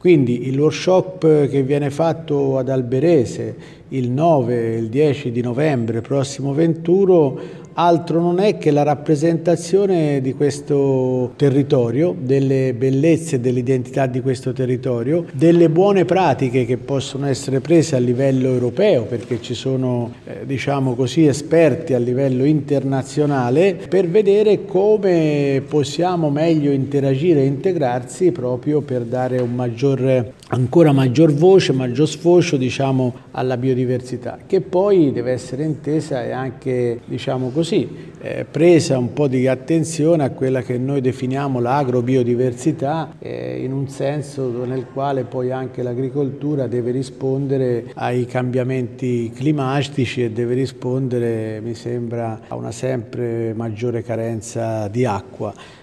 Quindi il workshop che viene fatto ad Alberese il 9 e il 10 di novembre prossimo venturo altro non è che la rappresentazione di questo territorio, delle bellezze e dell'identità di questo territorio, delle buone pratiche che possono essere prese a livello europeo, perché ci sono, diciamo così, esperti a livello internazionale, per vedere come possiamo meglio interagire e integrarsi proprio per dare ancora maggior voce, maggior sfocio, diciamo, alla biodiversità, che poi deve essere intesa e anche, diciamo così, presa un po' di attenzione a quella che noi definiamo l'agrobiodiversità, in un senso nel quale poi anche l'agricoltura deve rispondere ai cambiamenti climatici e deve rispondere, mi sembra, a una sempre maggiore carenza di acqua.